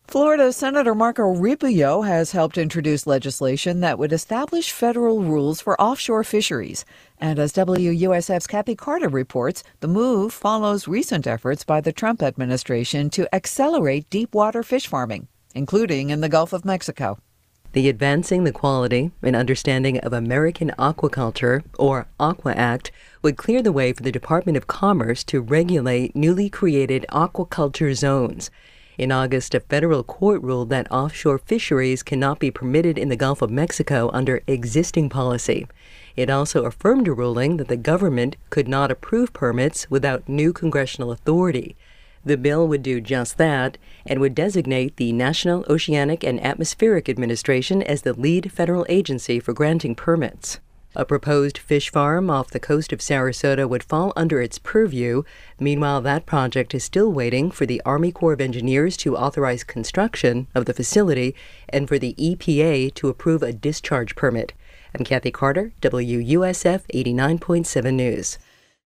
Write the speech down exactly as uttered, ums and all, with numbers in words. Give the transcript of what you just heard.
Florida Senator Marco Rubio has helped introduce legislation that would establish federal rules for offshore fisheries. And as W U S F's Kathy Carter reports, the move follows recent efforts by the Trump administration to accelerate deep-water fish farming, including in the Gulf of Mexico. The Advancing the Quality and Understanding of American Aquaculture, or AQUA Act, would clear the way for the Department of Commerce to regulate newly created aquaculture zones. In August, a federal court ruled that offshore fisheries cannot be permitted in the Gulf of Mexico under existing policy. It also affirmed a ruling that the government could not approve permits without new congressional authority. The bill would do just that and would designate the National Oceanic and Atmospheric Administration as the lead federal agency for granting permits. A proposed fish farm off the coast of Sarasota would fall under its purview. Meanwhile, that project is still waiting for the Army Corps of Engineers to authorize construction of the facility and for the E P A to approve a discharge permit. I'm Kathy Carter, W U S F eighty-nine point seven News.